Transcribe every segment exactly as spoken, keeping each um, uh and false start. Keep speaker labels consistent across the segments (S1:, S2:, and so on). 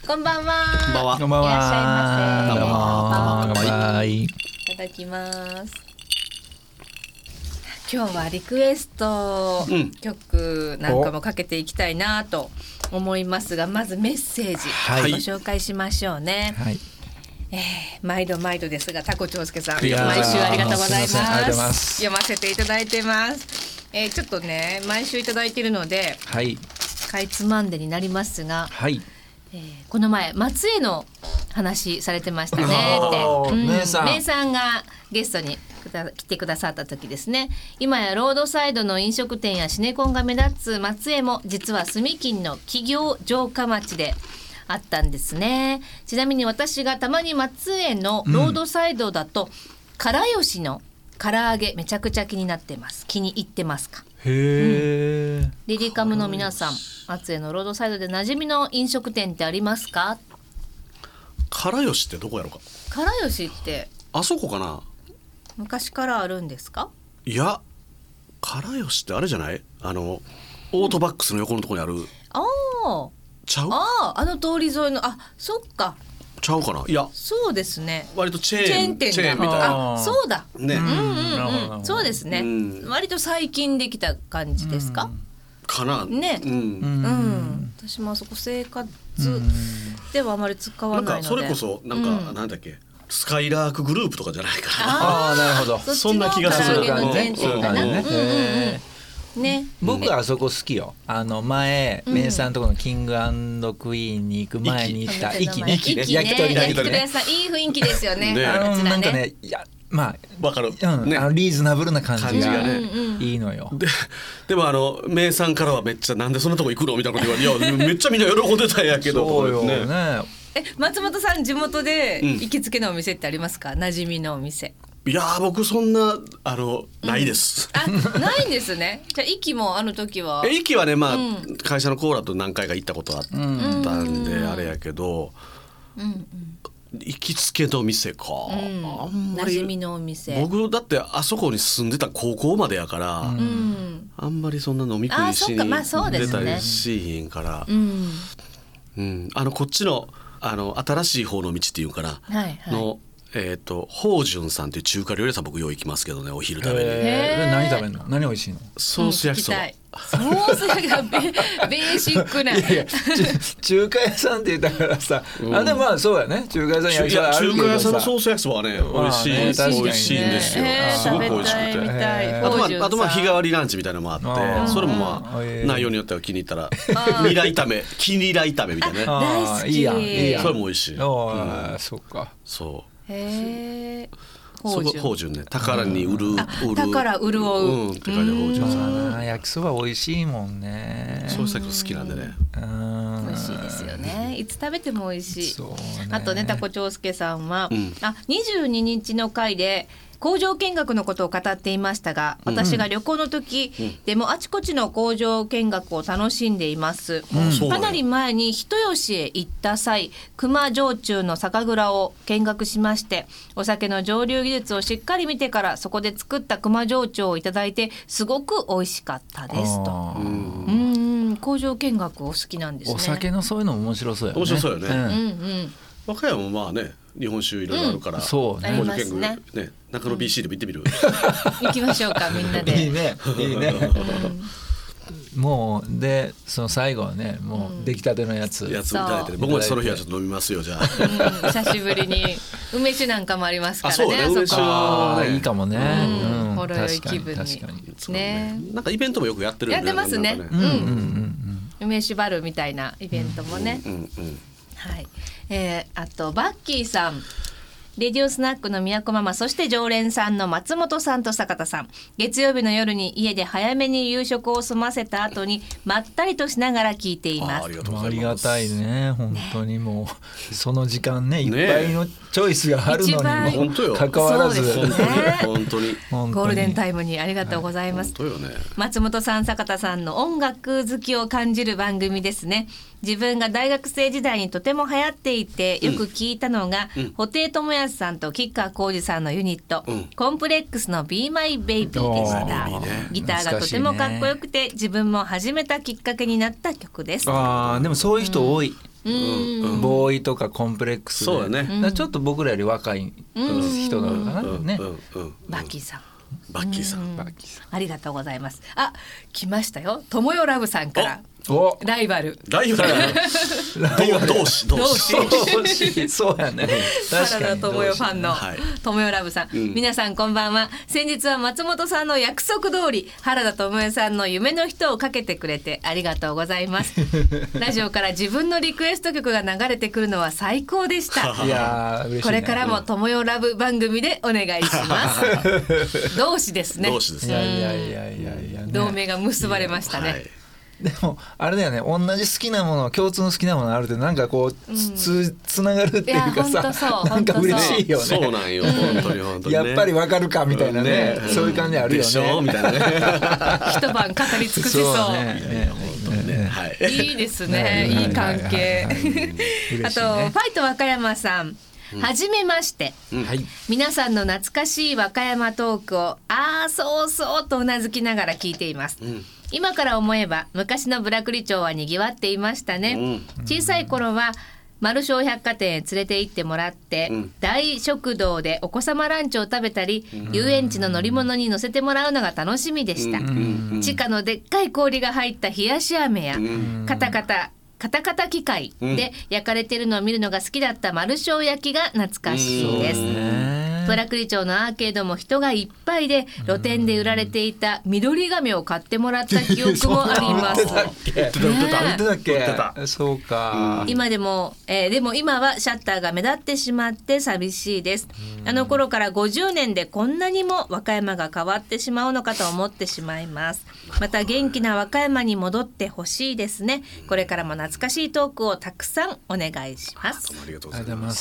S1: こんばんは。
S2: こんばんは。
S3: こんばんは。
S1: いらっしゃいませ。
S3: どうも
S1: 乾杯
S3: はい。
S1: いただきます。今日はリクエスト曲なんかもかけていきたいなと思いますが、まずメッセージ
S3: はい
S1: ご紹介しましょうね。
S3: はい。
S1: えー、毎度毎度ですがタコ長介さん毎
S3: いやー
S1: 週ありがとうございます。
S3: すいませんありがとうございます
S1: 読ませていただいてます。えー、ちょっとね毎週いただいているので
S3: はい。
S1: かいつまんでになりますが、
S3: はい。
S1: えー、この前松江の話されてましたねって
S3: あー名産
S1: 名産がゲストに来てくださった時ですね。今やロードサイドの飲食店やシネコンが目立つ松江も実は住金の企業城下町であったんですね。ちなみに私がたまに松江のロードサイドだと、うん、からよしの唐揚げめちゃくちゃ気になってます。気に入ってますか？
S3: へえ、うん、
S1: リリカムの皆さん、松江のロードサイドで馴染みの飲食店ってありますか？
S2: からよしってどこやろうか。
S1: からよしって
S2: あそこかな。
S1: 昔からあるんですか？
S2: いや、からよしってあれじゃない？あのオートバックスの横のところにある、うん、
S1: ああ
S2: ちゃう？
S1: ああ、あの通り沿いの、あ、そっか。
S2: ちゃうかな。いや、
S1: そうですね。
S2: 割とチェーン
S1: チェーン店だ。
S2: チェーンみたいな。
S1: あ、そうだ。
S2: ね。
S1: うんうんうん。そうですね、
S2: うん。
S1: 割と最近できた感じですか？
S2: かな。
S1: ね。
S2: うん。
S1: うん。私もあそこ生活ではあまり使わないので。
S2: なんかそれこそなんか、うん、なんだっけ。スカイラークグループとかじゃないかな。
S3: ああ、なるほど。
S2: そんな気がする
S1: からね。そうだね。ね、
S3: 僕はあそこ好きよ。あの前、うん、名産のところのキング&クイーンに行く前に行った駅ね、
S1: 駅ね、
S3: 焼き鳥
S1: 焼き鳥屋さん、いい雰囲気ですよね。
S3: ね、あのなんかね、いやまあ
S2: わかる、
S3: うんね、あのリーズナブルな感じがいいのよ。
S2: で, でもあの名産からはめっちゃなんでそんなとこ行くのみたいなこと言われて、いやめっちゃみんな喜んでたんやけど。
S3: そうよね。
S1: え、松本さん地元で行きつけのお店ってありますか？馴染みのお店。
S2: いやー僕そんなあのないです、
S1: うん、あ、ないんですね。じゃあ息もあの時は
S2: 息はね、まあ、うん、会社のコーラと何回か行ったことあったんで、うん、あれやけど、うんうん、行きつけの店か、うん、あんまり馴
S1: 染みのお店。
S2: 僕だってあそこに住んでた高校までやから、うん、あんまりそんな飲み食いしに出たりしへんから、うんうん、あのこっちのあの新しい方の道っていうかな、はいはい、のえーと、宝順さんっていう中華料理屋さん僕よう行きますけどね、お昼食べに。
S3: 何食べるの？何美味しいの？
S2: ソース焼きそば、うん、
S1: ソース焼きそばベーシックな。いやいや
S3: 中華屋さんって言ったからさ、うん、あでもまあそうやね、中華屋さん焼きそばあるけどさ、
S2: 中華屋さんのソース焼きそばはね美味しい、ね、美味しいんですよ、すごく美味しくて、あとまああとまあ日替わりランチみたいなのもあって、それもまあ内容によっては気に入ったらニラ炒め、キニラ炒めみたいなね、
S1: 大好き。
S3: いいやんいいやん、
S2: それも美味しい。
S3: ああ、そっか。
S2: そう。
S1: へえ。
S2: 宝順ね、宝に売る、うん、
S1: 売る宝潤う、
S2: うん、って書いて宝順さん、
S3: まあ、焼きそば美味しいもんね。
S2: そういう作好きなんでね、
S1: うん、美味しいですよね。いつ食べても美味しい。
S3: そうね、
S1: あとね、タコ長介さんは、うん、あにじゅうににちの回で工場見学のことを語っていましたが、私が旅行の時、うん、でもあちこちの工場見学を楽しんでいます、うん、かなり前に人吉へ行った際、熊焼酎の酒蔵を見学しまして、お酒の蒸留技術をしっかり見てからそこで作った熊焼酎をいただいてすごく美味しかったですと。うん、工場見学お好きなんですね。
S3: お酒のそういうのも面白そうやね。
S2: 面白そうよね、うん
S1: うんうん、
S2: 和歌山もまあね日本酒いろいろあるから、うん、
S3: そうね、
S2: 工場見学ね、ね、中野 ビーシー でも行ってみる、
S1: うん、行きましょうかみんなで。
S3: いいねいいね、うん、もうでその最後はね、もう出来たてのやつ、
S2: うん、やついただいて、ね、僕もその日はちょっと飲みますよじゃあ、
S1: うん、久しぶりに梅酒なんかもありますからね。
S2: あ、そうね、梅酒は、ね、
S3: いいかもね、
S1: うんうん、ほろ酔い気分に
S3: 確かに確かに、
S1: ね、
S2: なんかイベントもよくやってるよね。
S1: やってますね、
S2: ね、
S1: うんうんうん、梅酒バルみたいなイベントもね、
S2: うんうんうん、
S1: はい、えー、あとバッキーさん、レディオスナックの宮古ママ、そして常連さんの松本さんと坂田さん、月曜日の夜に家で早めに夕食を済ませた後にまったりとしながら聞いています。
S2: あ, あ, りがとうご
S3: あり
S2: ざいます。
S3: がたいね、本当にもう、ね、その時間ねいっぱいのチョイスがあるのにもかかわらず、
S1: そうですね、
S2: 本当に
S1: ゴールデンタイムにありがとうございます、はい、本当よね、松本さん坂田さんの音楽好きを感じる番組ですね。自分が大学生時代にとても流行っていてよく聞いたのが、うん、布袋寅泰さんと吉川晃司さんのユニット、うん、コンプレックスの Be My Baby でした。ギターがとてもかっこよくて、自分も始めたきっかけになった曲です。
S3: あ、でもそういう人多い、 うん、ボーイとかコンプレックスで、そうだね、ちょっと僕らより若い人がおるかな、うんね、
S1: バッキーさん
S2: バッキーさん、
S1: ありがとうございます。あ、来ましたよ。ともよラブさんからおライバル
S2: ライバル同志同
S3: 志そうやね。
S1: 原田智代ファンのともよラブさん、うん、皆さんこんばんは。先日は松本さんの約束通り原田智代さんの夢の人をかけてくれてありがとうございます。ラジオから自分のリクエスト曲が流れてくるのは最高でした。
S3: いや嬉しいね。
S1: これからもともよラブ番組でお願いします。同志ですね。
S2: 同志ですね。
S3: いやいやいやいやいや、ね、
S1: 同盟が結ばれましたね。はい、
S3: でもあれだよね、同じ好きなもの、共通の好きなものあるってなんかこう つ,、うん、つながるっていうかさ、なんか嬉しいよね。
S2: そうなんよ、本当に本当に、ね、
S3: やっぱりわかるかみたいなね、うん、そういう感じあるよね。でしょみたいなね。
S1: 一晩語り尽くせそう。そうね、ねねはい、いいですね、いい関係。あと、ファイト和歌山さん。はじめまして、うんはい、皆さんの懐かしい和歌山トークをあーそうそうとうなずきながら聞いています、うん、今から思えば昔のブラクリ町はにぎわっていましたね、うん、小さい頃は丸正百貨店へ連れて行ってもらって、うん、大食堂でお子様ランチを食べたり、うん、遊園地の乗り物に乗せてもらうのが楽しみでした、うん、地下のでっかい氷が入った冷やし飴や、うん、カタカタカタカタ機械で焼かれているのを見るのが好きだった丸正焼きが懐かしいです。ブラクリ町のアーケードも人がいっぱいで、露店で売られていた緑亀を買ってもらった記憶もあります。
S3: そうか。
S1: 今でも、えー、でも今はシャッターが目立ってしまって寂しいです。あの頃からごじゅうねんでこんなにも和歌山が変わってしまうのかと思ってしまいます。また元気な和歌山に戻ってほしいですね。これからも懐かしいトークをたくさんお願いします。
S2: ありがとうございます。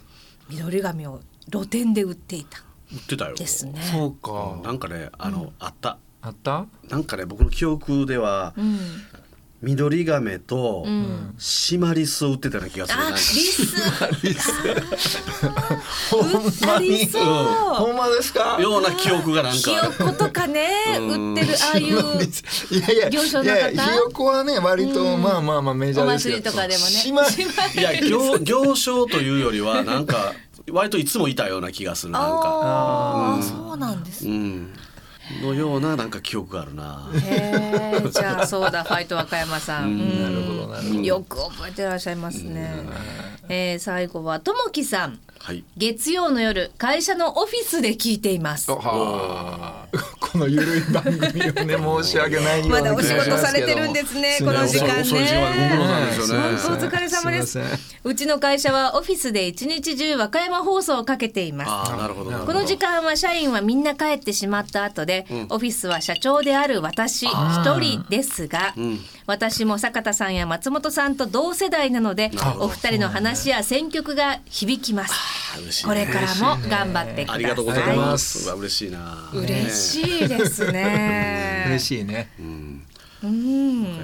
S1: 緑紙を露店で売っていた。
S2: 売ってたよ。
S1: ですね。
S3: そうか。
S2: なんかね、あの、うん、あった。
S3: あった。
S2: なんかね、僕の記憶では、うん、緑亀とシマリスを売ってたような気がする。
S1: あ、リス。リス。
S3: ほんまに。ほんまですか。
S2: ような記憶がなんか。
S1: ひよことかね、売ってるああいう。いやいや。行商の方。
S3: ひよこはね、割とまあまあまあメジャーですけど。
S1: お祭りとかでも
S2: ね。いや、行行商というよりはなんか割といつもいたような気がする。なんか。
S1: ああ、そうなんです。
S2: のようななんか記憶があるな。
S1: へえ、じゃあそうだ、ファイト和歌山さん、うん、
S3: なるほどなるほど、
S1: よく覚えてらっしゃいますね。えー、最後はともきさん、はい、月曜の夜会社のオフィスで聞いています。
S3: はこのゆるい番組をね、申し訳ないような気がしますけど、まだお仕
S1: 事されてるんですね、この時間ね。本当お疲れ様です。うちの会社はオフィスで一日中和歌山放送をかけています。
S2: あ、なるほど。
S1: この時間は社員はみんな帰ってしまった後で、うん、オフィスは社長である私一人ですが、うん、私も坂田さんや松本さんと同世代なので、お二人の話や選曲が響きます。これからも頑張ってください。
S2: ありがとうございます。嬉しいな。
S1: 嬉しいですね。
S3: 嬉しいね。
S2: うん。うん。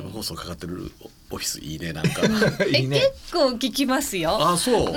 S2: 放送かかってるオフィスいいね、なんか。
S1: え、結構聞きますよ。
S2: あ、そう。
S1: うん。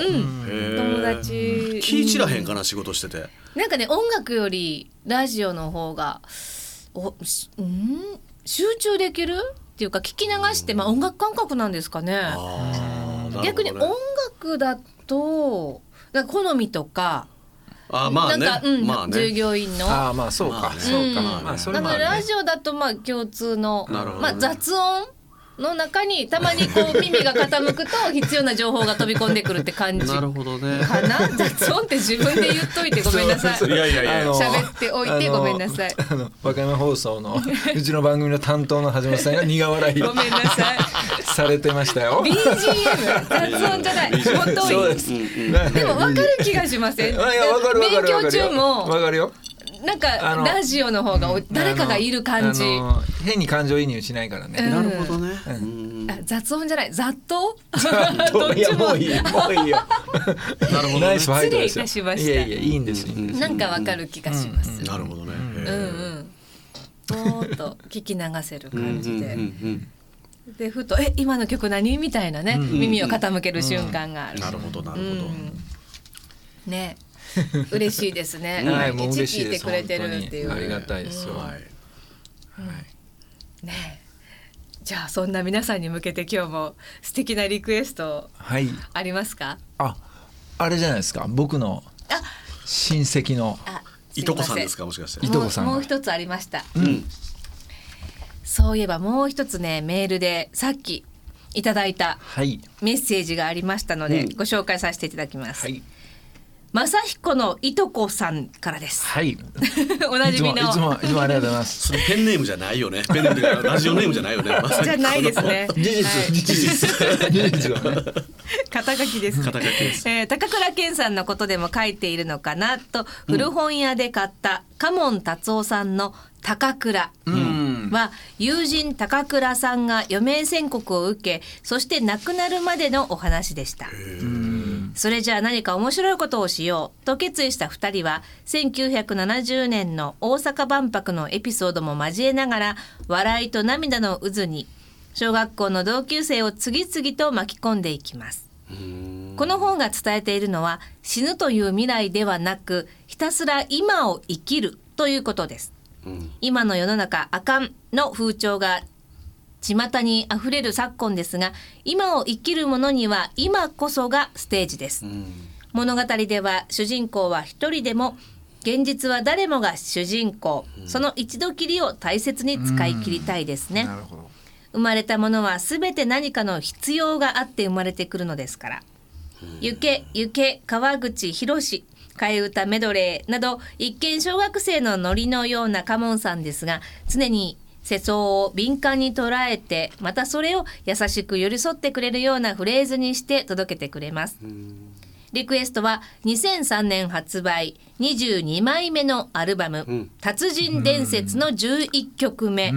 S1: 友達。
S2: 聞いちらへんかな、仕事してて。
S1: なんかね、音楽よりラジオの方がお、うん、集中できるっていうか、聞き流して、まあ音楽感覚なんですかね。あ、逆に音楽だとなんか好みとか。
S2: あ、まあね、
S1: なんか、うん、
S2: まあね、
S1: 従業員の。
S3: あ、まあそうか、そうか、まあそれもあるね。
S1: ラジオだとまあ共通の、ね、まあ雑音の中にたまにこう耳が傾くと必要な情報が飛び込んでくるって感じかな。
S2: なるほどね。
S1: 雑音って自分で言っといてごめんなさい。いやいやいや、喋っておいてごめんなさい。
S3: あの和歌山放送のうちの番組の担当の橋本さんが苦笑い
S1: ごめんなさい
S3: されてましたよ。
S1: ビージーエム 雑音じゃない。本当に。でも分かる気がしません。
S3: いや、分かる分かる
S1: 勉強中も
S3: 分かるよ。
S1: なんかラジオの方が誰かがいる感じ。
S3: 変に感情移入しないからね。
S2: なるほどね。
S1: 雑音じゃない、雑踏。
S3: いや、もういい、もういいよ。
S2: なるほど。
S3: ナイスファイト
S1: 失礼いたしました。
S3: いやいや、いいんです。
S1: なんかわかる気がします。
S2: なるほどね。
S1: うんうん。ぼーっと聞き流せる感じで。で、ふとえ、今の曲何みたいなね、耳を傾ける瞬間がある。
S2: なるほどなるほど。
S1: ね。嬉しいですね。
S3: はい、もう嬉しい
S1: 聞いてくれてるっていう。
S3: ありがたいですよ。はい。
S1: ね。 じゃあそんな皆さんに向けて今日も素敵なリクエストありますか？
S3: はい、あ、あれじゃないですか、僕の親戚の
S2: いとこさんですか、もしかして。
S3: いとこさん
S1: もう一つありました、
S2: うん、
S1: そういえばもう一つね、メールでさっきいただいたメッセージがありましたので、はい、ご紹介させていただきます、はい、正彦のいとこさんからです。
S3: はい。
S1: おなじみの。
S3: いつもいつもいつもありがとうございます。
S2: それペンネームじゃないよね。ペンネームというかラジオネームじゃないよね。
S1: じゃないですね。
S3: 事実、はい、事実事実はね。
S1: 肩書きです。
S2: 肩書きです。
S1: えー、高倉健さんのことでも書いているのかなと、古本屋で買った嘉門達夫さんの高倉は、友人高倉さんが余命宣告を受け、そして亡くなるまでのお話でした。それじゃあ何か面白いことをしようと決意したふたりは、せんきゅうひゃくななじゅうねんの大阪万博のエピソードも交えながら、笑いと涙の渦に小学校の同級生を次々と巻き込んでいきます。この本が伝えているのは、死ぬという未来ではなく、ひたすら今を生きるということです。うん、今の世の中あかんの風潮が巷にあふれる昨今ですが、今を生きる者には今こそがステージです、うん、物語では主人公は一人でも、現実は誰もが主人公、うん、その一度きりを大切に使い切りたいですね、うん、なるほど。生まれたものはすべて何かの必要があって生まれてくるのですから、うん、ゆけゆけ川口博士替え歌メドレーなど、一見小学生のノリのような嘉門さんですが、常に世相を敏感に捉えて、またそれを優しく寄り添ってくれるようなフレーズにして届けてくれます。リクエストはにせんさんねん発売にじゅうにまいめのアルバム、うん、達人伝説のじゅういっきょくめ、うん、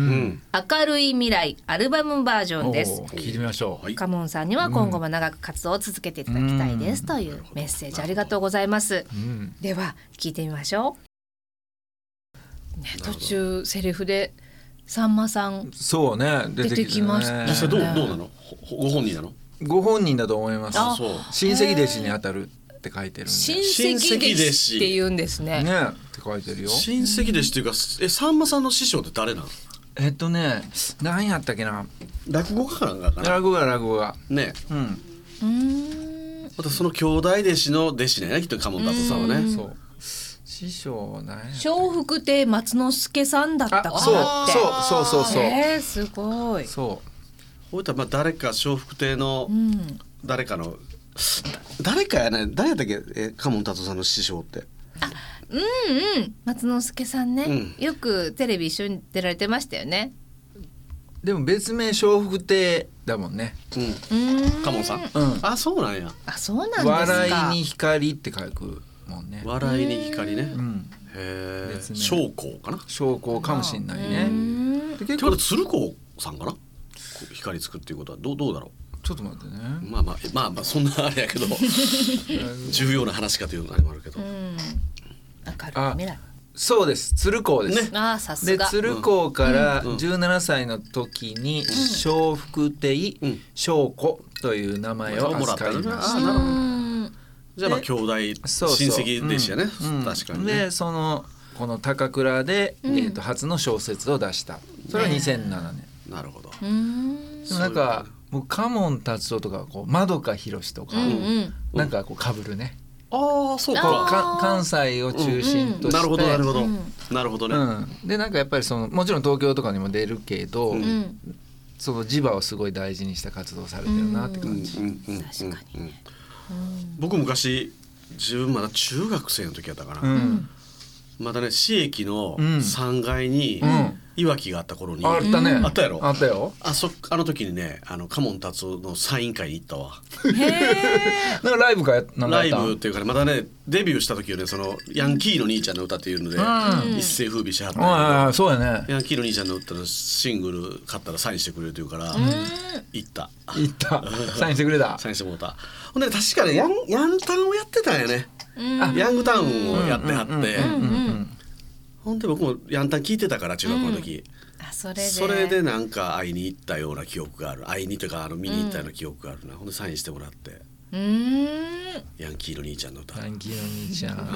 S1: 明るい未来アルバムバージョンです。
S3: 聞いてみましょう。
S1: 嘉門さんには今後も長く活動を続けていただきたいです、うん、というメッセージありがとうございます、うん、では聞いてみましょう、ね、途中セリフでさんまさん
S3: そうね
S1: 出てきましたね。
S2: 実際どう、どうなの？ご本人なの？
S3: ご本人だと思います。あ、そう。親戚弟子にあたるって書いてるんで。
S1: 親戚弟子って言うんですね。
S3: ねって書いてるよ。
S2: 親戚弟子っていうか、え、さんまさんの師匠って誰なの？
S3: えっとね、何やったっけな。
S2: 落語家かなんかな。
S3: 落語家落語家。
S2: ね。
S1: うん。うーん。
S2: またその兄弟弟子の弟子ね、きっと嘉門達夫さんはね。
S3: そう。師匠なんや。
S1: 笑福亭松之助さんだったかなって。
S3: そうそうそうそうそう。
S1: えー、すごい。
S3: そう。
S2: こういったまあ誰か笑福亭の誰かの、うん、誰かやね、誰やったっけ、え、嘉門達夫さんの師匠って。
S1: あ、うんうん、松之助さんね、うん、よくテレビ一緒に出られてましたよね。
S3: でも別名笑福亭だもんね。
S2: うん。嘉門さん。うん。あ、そうなんや。
S1: あ、そうなんですか。
S3: 笑いに光って書くもんね。
S2: 笑いに光ね。
S3: うん。
S2: へえ。将校かな。
S3: 将校かもしれないね。
S2: で結構鶴光さんかな。光つくっていうことはどう、どうだろ
S3: う。ちょっと待ってね。
S2: まあまあまあまあそんなあれやけど重要な話かというのもあるけど。うん。
S1: 明るい未来。
S3: そうです。鶴光です。
S1: ね、あ、さすが。
S3: で鶴光からじゅうななさいの時に笑福亭翔子という名前を預かりました。
S2: じゃあまあ兄弟親戚弟子やね。確かにね。
S3: でそのこの高倉で、えー、と初の小説を出した。それはにせんななね
S2: ん。なるほど。
S3: でもなんか僕嘉門達夫とかこう円香博とか、うんうん、なんかこう被るね。
S2: ああ、そうか。
S3: か関西を中心として、
S2: うんうん、なるほどなるほど、うん、なるほどね、
S3: うん、でなんかやっぱりそのもちろん東京とかにも出るけど、うん、その磁場をすごい大事にした活動されてるなって感じ。確
S1: かに。
S2: 僕昔自分まだ中学生の時やったかな、うん、まだね市駅のさんがいにいわきがあった頃に、うん、
S3: あったね、
S2: あったやろ。
S3: あったよ。
S2: あそあの時にね、あの嘉門達夫のサイン会に行ったわ。
S3: へー。なんかライブかやなんか
S2: ライブっていうかね、まだねデビューした時よね、そのヤンキーの兄ちゃんの歌っていうので、うん、一世風靡しはったん
S3: やけど、そうやね。
S2: ヤンキーの兄ちゃんの歌のシングル買ったらサインしてくれるというから、うん、行った。
S3: 行った。サインしてくれた。
S2: サインしてもらった。ほんで確かねヤンヤンタンをやってたんやね。うん、ヤングタウンをやってはって。ほんで僕もヤンタン聞いてたから中学の時、
S1: うん、あそれで
S2: それでなんか会いに行ったような記憶がある。会いにというかあの見に行ったような記憶があるな、うん、ほんでサインしてもらって、うーん、ヤンキーの兄ちゃんの歌。
S3: ヤンキーの兄ちゃん、うん、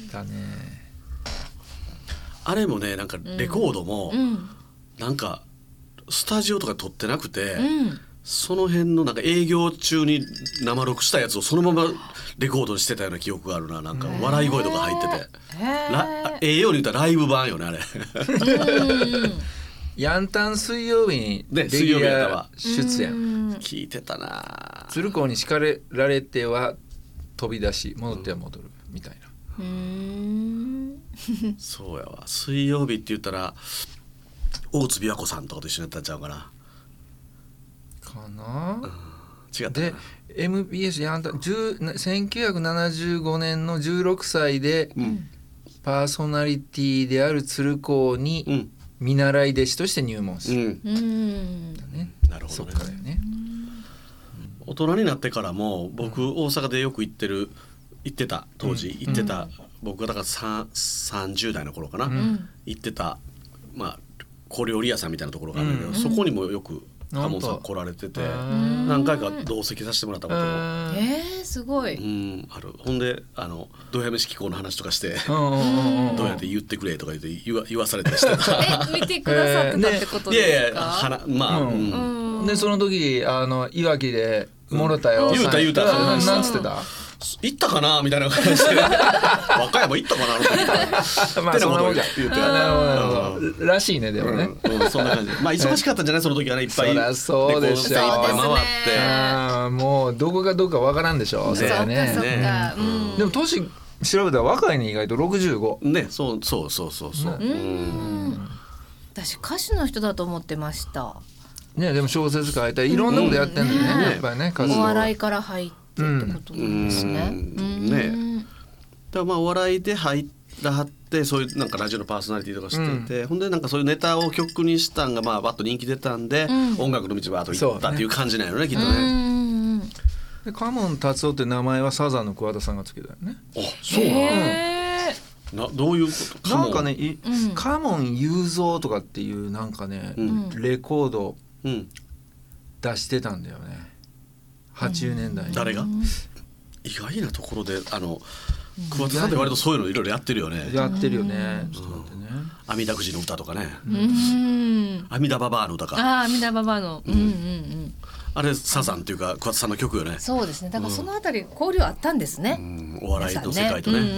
S3: だね。
S2: あれもねなんかレコードも、うん、なんかスタジオとか撮ってなくて、
S1: うん、
S2: その辺のなんか営業中に生録したやつをそのままレコードにしてたような記憶があるな。なんか笑い声とか入ってて、ええように言ったらライブ版よねあれ。
S3: ヤンタン水曜日にレギュラー出演
S2: 聞いてたな。
S3: 鶴光に叱られては飛び出し戻っては戻るみたいな。
S1: うーん
S2: そうやわ。水曜日って言ったら大津琵琶湖さんとかと一緒にやったんちゃうかな
S3: かな、うん、
S2: 違った
S3: で エムビーエス やんたせんきゅうひゃくななじゅうごねんのじゅうろくさいで、うん、パーソナリティである鶴光に見習い弟子として入門する、うんうん
S2: ね、なるほどね。
S3: そっからよね。
S2: 大人になってからも僕、うん、大阪でよく行ってる行ってた当時行ってた、うん、僕がだからさんじゅう代の頃かな、うん、行ってたまあ小料理屋さんみたいなところがあるんだけど、うん、そこにもよく鴨本さん来られてて、何回か同席させてもらったことも
S1: えー、すごい、
S2: うん、ある。ほんであのどや飯機構の話とかしてどうやって言ってくれとか言って言 わ, 言わされたりしてた。
S1: え見てくださってたってことですか？
S2: いやいやはまあ、うん
S3: うん、でその時あのいわきでもろたよ、
S2: うん、言うた言うた
S3: なんつってた？
S2: 行ったかなみたいな感じで和歌山行ったかなって
S3: まあそんなもんじゃ言うてなるほどらしいね。でもね、
S2: うんうん、そんな感じ。まあ忙しかったんじゃないその時はね。いっぱい
S3: そりゃそうでしょ。いっぱい
S2: 回って
S3: あもうどこがどこかわからんでしょ、
S1: ね、それはね。そうかそうか、うん、
S3: でも年調べたら若いね意外とろくじゅうご
S2: ね。そうそうそうそうそう、
S1: うん、うん私歌手の人だと思ってました
S3: ね。でも小説書いたりいろんなことやってんだよね、うん、やっぱりね。
S1: お笑いから入ってってことなんですね。うん
S2: ね。だからまあお笑いで入らはってそういうなんかラジオのパーソナリティとかしてて、うん、ほんでなんかそういうネタを曲にしたんがまあバッと人気出たんで、うん、音楽の道バーッと行ったっていう感じなんやろねきっとね。うん
S3: でカモン達夫って名前はサザンの桑田さんがつけたよね。
S2: あそうなの。などういうこと？
S3: なんかね、うん、カモン雄三とかっていうなんかね、うん、レコード出してたんだよね。はちじゅうねんだいに、うん、
S2: 誰が意外なところであの桑田さんって割とそういうのいろいろやってるよね。
S3: やってるよね。ちょっと待ってね。
S2: 阿弥陀くじの歌とかね。うん阿弥陀ババアの歌か。
S1: ああ阿弥陀ババアの、うんうんうん、
S2: あれサザンっていうか桑田さんの曲よね。
S1: そうですね。だからそのあたり交流あったんですね、うん、
S2: お笑いの世界とね、ね、うんうん、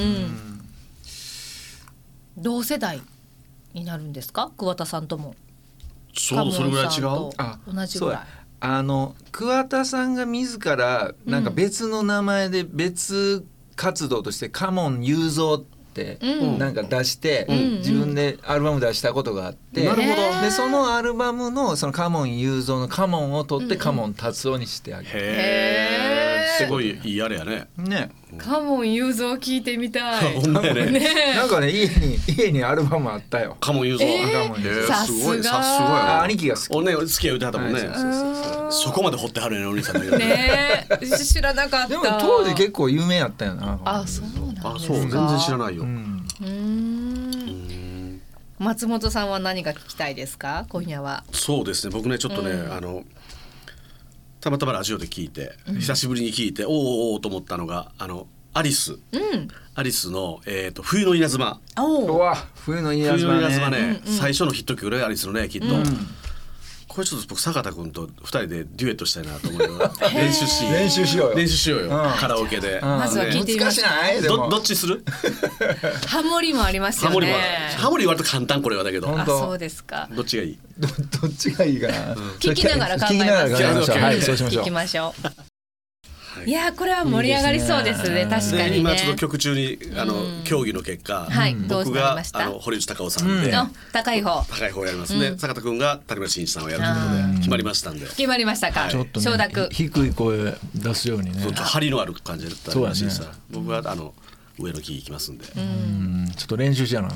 S1: 同世代になるんですか桑田さんとも。
S2: そうそれぐらい違う。
S1: あ同じぐらい。
S3: あの桑田さんが自らなんか別の名前で別活動としてカモン雄三ってなんか出して自分でアルバム出したことがあって、
S2: なるほど。
S3: でそのアルバムのそのカモン雄三のカモンを取ってカモン達夫にしてあげる。
S2: へーすごいいいあれやね。
S3: ね。
S1: カモン雄三聞いてみたい。
S2: ほんまやね。
S3: なんかね家に家にアルバムあったよ。
S2: カモン雄三。
S1: さすが。
S2: さすが。
S3: 兄貴が好き。
S2: おね好きや言うてはったもんね。そこまで掘ってはるねお兄さんだけど
S1: ね。知らなかった。
S3: でも当時結構有名やったよな。
S1: あそうなんですか。
S2: あそう全然知らないよ。う
S1: ーん松本さんは何が聞きたいですか今夜は。
S2: そうですね僕ねちょっとね、うん、あのたまたまラジオで聞いて、うん、久しぶりに聞いておーおーと思ったのがあのアリス、うん、アリスの、えー、と冬の稲妻。
S3: おうわ冬の稲妻 ね,
S2: 冬の稲妻ね、うんうん、最初のヒット曲ねアリスのねきっと、うん、これちょっと僕坂田君とふたりでデュエットしたいなと思うよ練習し
S3: 練習しようよ
S2: 練習しようよ、うん、カラオケで、
S1: うん、まずは聞いてみましょう。
S3: 難しないでも
S2: ど, どっちする
S1: ハモリもありますよね。
S2: ハモリもハモリ割と簡単これはだけど。
S1: あそうですか。
S2: どっちがいい
S3: ど, どっちがいいかな、うん、
S1: 聞きながら考えます。
S3: はいそうしましょう。
S1: 聞きましょういやこれは盛り上がりそうですね。いいですね確かにね。
S2: 今ちょっと曲中にあの、うん、協議の結果、
S1: はい、
S2: 僕があの堀内孝雄さんで、うん、
S1: 高い方
S2: 高い方やりますね、うん、坂田君が谷村新司さんをやるということで決まりましたんで。
S1: 決まりましたか、はい、
S3: ちょっと、ね、承諾低い声出すようにね。
S2: 張りのある感じで谷村新司さん、ね、僕はあの上のキー行きますんで、
S3: うん、ちょっと練習しやな、ね、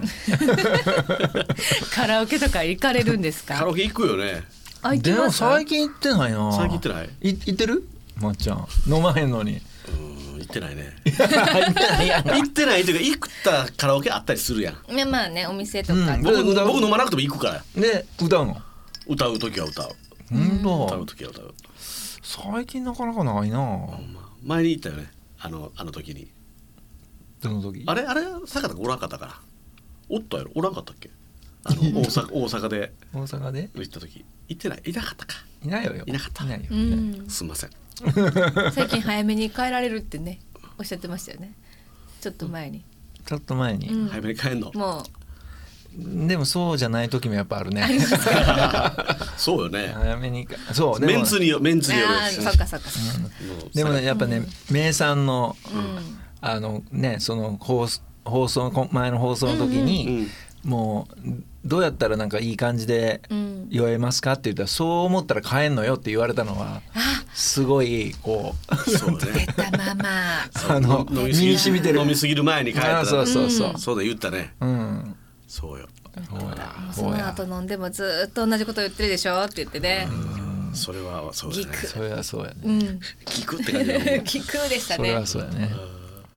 S1: カラオケとか行かれるんですか。
S2: カラオケ行くよね。
S3: あ行きます。でも最近行ってないな。
S2: 最近行ってない。
S3: い行ってるまっちゃん飲まへんのに。
S2: うん行ってないね行ってないやん行ってないというか行ったカラオケあったりするやん。
S1: いやまあねお店とか、
S2: うん、僕, 僕飲まなくても行くから
S3: で歌うの。
S2: 歌う時は歌う。
S3: うん、
S2: 歌う時は歌う。
S3: 最近なかなかないな、うん、
S2: 前に行ったよねあのあの時に。
S3: どの時。
S2: あれあれ坂田がおらんかったから。おったやろおらんかったっけ。 あの大阪大阪で
S3: 大阪で
S2: 行った時行ってないいなかったか
S3: いないよ
S2: いなかった
S3: いないよ、
S1: うん、
S2: すみません
S1: 最近早めに帰られるってねおっしゃってましたよねちょっと前に、
S3: ちょっと前に、うん、
S2: 早めに帰んの
S1: も
S3: うでもそうじゃない時もやっぱあるね
S2: そうよね
S3: 早めにそう
S2: メンツによメンツによる
S1: あそっかそっか、
S3: うん、でもねやっぱね、うん、名産の、うん、あのねその放送放送前の放送の時に、うんうんもうどうやったらなんかいい感じで酔えますかって言ったら、そう思ったら帰んのよって言われたのはすごいこう
S2: そうね
S1: 出たまま
S3: あの
S2: 飲みすぎ
S3: 染みてる
S2: 飲みすぎる前に帰ったら、
S3: そうそうそう、
S2: うん、そうだ言ったね、
S3: うん、
S2: そうよ
S1: その後飲んでもずっと同じこと言ってるでしょって言ってね、
S2: うん、それはそうだね
S3: それはそうやね、
S1: うん、
S2: 聞くって感じだもん
S1: 聞くでしたね
S3: それはそうやね、
S2: うん